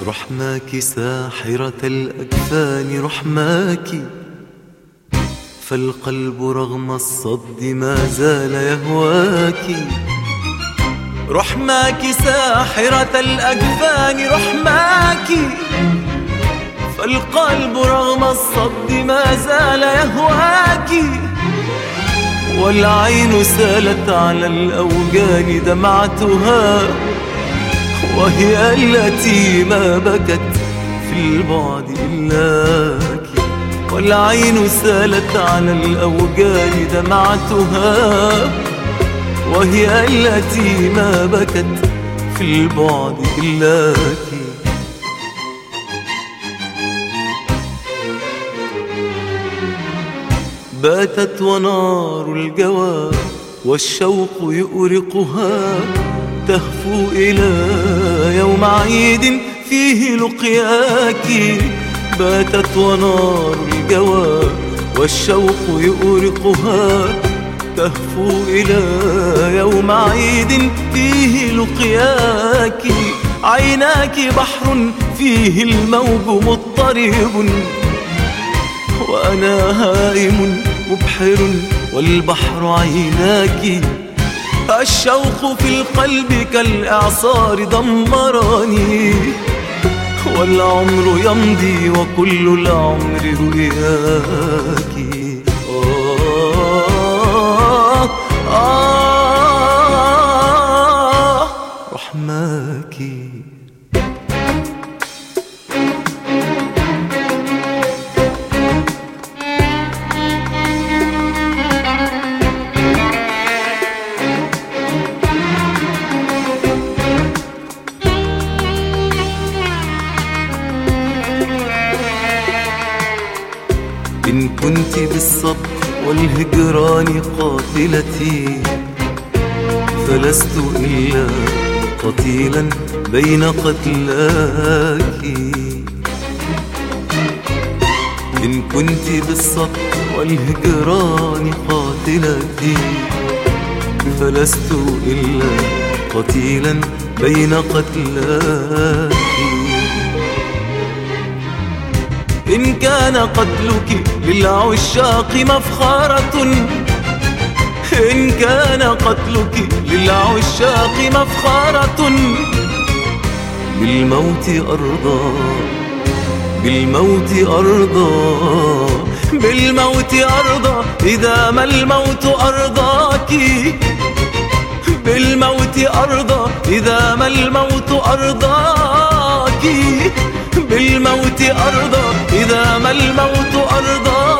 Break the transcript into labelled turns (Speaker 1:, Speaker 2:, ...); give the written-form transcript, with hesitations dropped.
Speaker 1: رحماك ساحرة الأكفان رحماك، فالقلب رغم الصد ما زال يهواك. رحماك ساحرة الأكفان رحماك، فالقلب رغم الصد ما زال يهواك. والعين سالت على الأوجان دمعتها، وهي التي ما بكت في البعد إلاك. والعين سالت على الأوجان دمعتها، وهي التي ما بكت في البعد إلاك. باتت ونار الجوى والشوق يؤرقها، تهفو إلى يوم عيد فيه لقياك. باتت ونار الجوى والشوق يؤرقها، تهفو إلى يوم عيد فيه لقياك. عيناك بحر فيه الموج مضطرب، وأنا هائم مبحر والبحر عيناك. الشوق في القلب كالإعصار دمرني، والعمر يمضي وكل العمر رؤياك. رحماك. إن كنت بالصبر والهجران قاتلتي، فلست إلا قتيلا بين قتلاك. إن كنت بالصبر والهجران قاتلتي، فلست إلا قتيلا بين قتلاك. إن كان قتلك للعشاق مفخرة، إن كان قتلك للعشاق مفخرة، بالموت أرضى، بالموت أرضى، بالموت أرضى إذا ما الموت أرضاك. بالموت أرضى إذا ما الموت أرضاك. بالموت أرضى إذا ما الموت أرضاك.